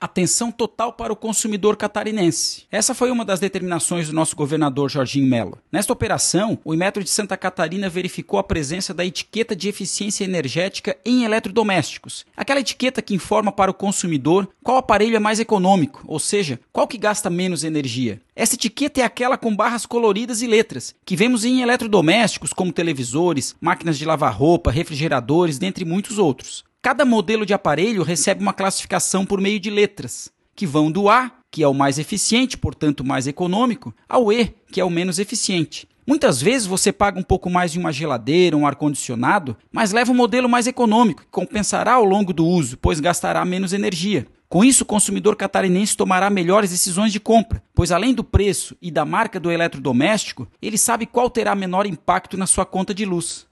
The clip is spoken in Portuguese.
Atenção total para o consumidor catarinense. Essa foi uma das determinações do nosso governador Jorginho Mello. Nesta operação, o Inmetro de Santa Catarina verificou a presença da etiqueta de eficiência energética em eletrodomésticos. Aquela etiqueta que informa para o consumidor qual aparelho é mais econômico, ou seja, qual que gasta menos energia. Essa etiqueta é aquela com barras coloridas e letras, que vemos em eletrodomésticos como televisores, máquinas de lavar roupa, refrigeradores, dentre muitos outros. Cada modelo de aparelho recebe uma classificação por meio de letras, que vão do A, que é o mais eficiente, portanto mais econômico, ao E, que é o menos eficiente. Muitas vezes você paga um pouco mais de uma geladeira, um ar-condicionado, mas leva um modelo mais econômico, que compensará ao longo do uso, pois gastará menos energia. Com isso, o consumidor catarinense tomará melhores decisões de compra, pois além do preço e da marca do eletrodoméstico, ele sabe qual terá menor impacto na sua conta de luz.